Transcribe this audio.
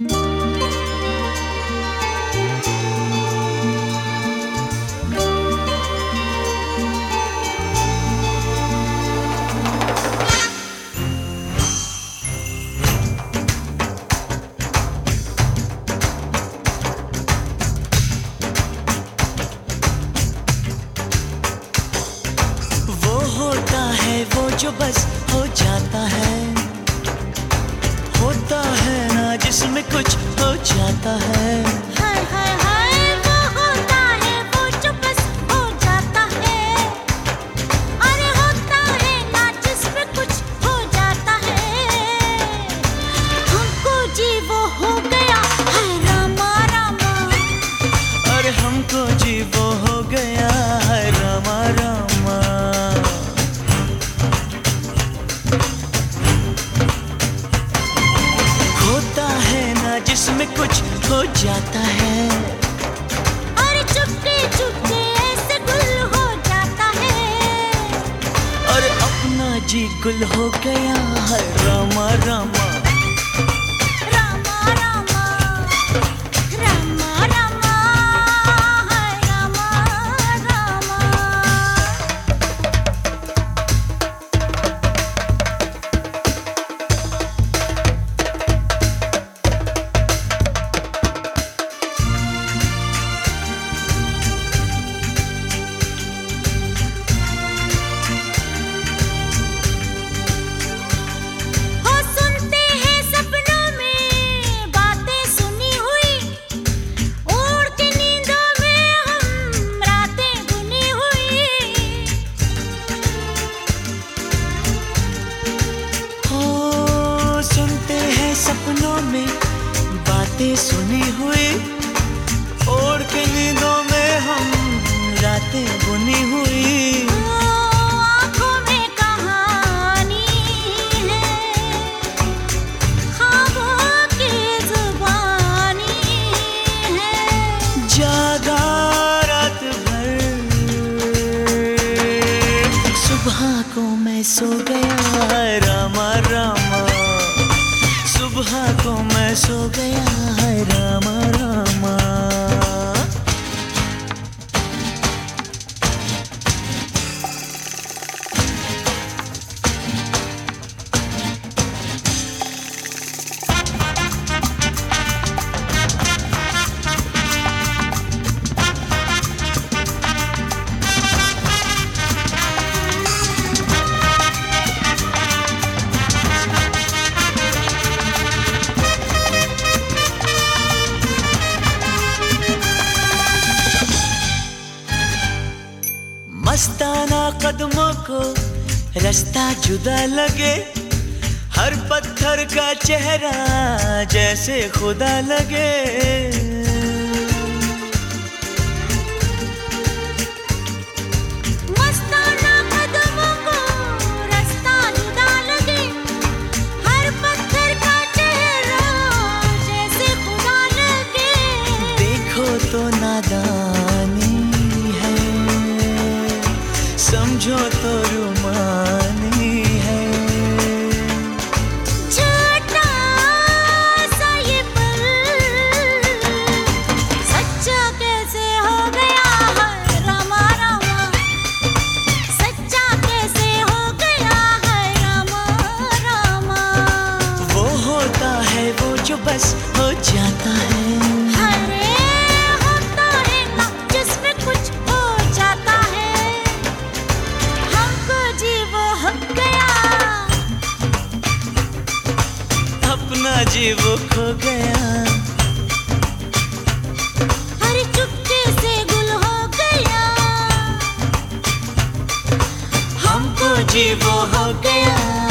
वो जो बस हो जाता है, होता है ना जिसमें कुछ हो जाता है। हाय हाय हाय वो होता है वो जो बस हो जाता है, अरे होता है ना जिसमें कुछ हो जाता है। हमको जी वो हो गया है रामा रामा, अरे हमको जी वो हो गया है रामा रामा। जिसमें कुछ हो जाता है, अरे चुपके चुपके ऐसे गुल हो जाता है, और अपना जी गुल हो गया है रामा रामा। रामा रामा रामा रामा हाय रामा रामा। सपनों में बातें सुनी हुई, ओढ़ के नींदों में हम रातें बुनी हुई। आँखों में कहानी है, ख्वाबों की जुबानी है, जागा रात भर, सुबह को मैं सो गया रामा रामा। सुबह को मैं सो गया है रामा रामा। मस्ताना कदमों को रास्ता जुदा लगे, हर पत्थर का चेहरा जैसे खुदा लगे। मस्ताना कदमों को रास्ता जुदा लगे, हर पत्थर का चेहरा जैसे खुदा लगे। देखो तो नादानी है, समझो तो रुमानी है। छोटा सा ये पल सच्चा कैसे हो गया है रामा रामा, सच्चा कैसे हो गया है रामा रामा। वो होता है वो जो बस हो जाता है, जी वो खो गया, अरे चुपके से गुल हो गया, हमको जी वो हो गया।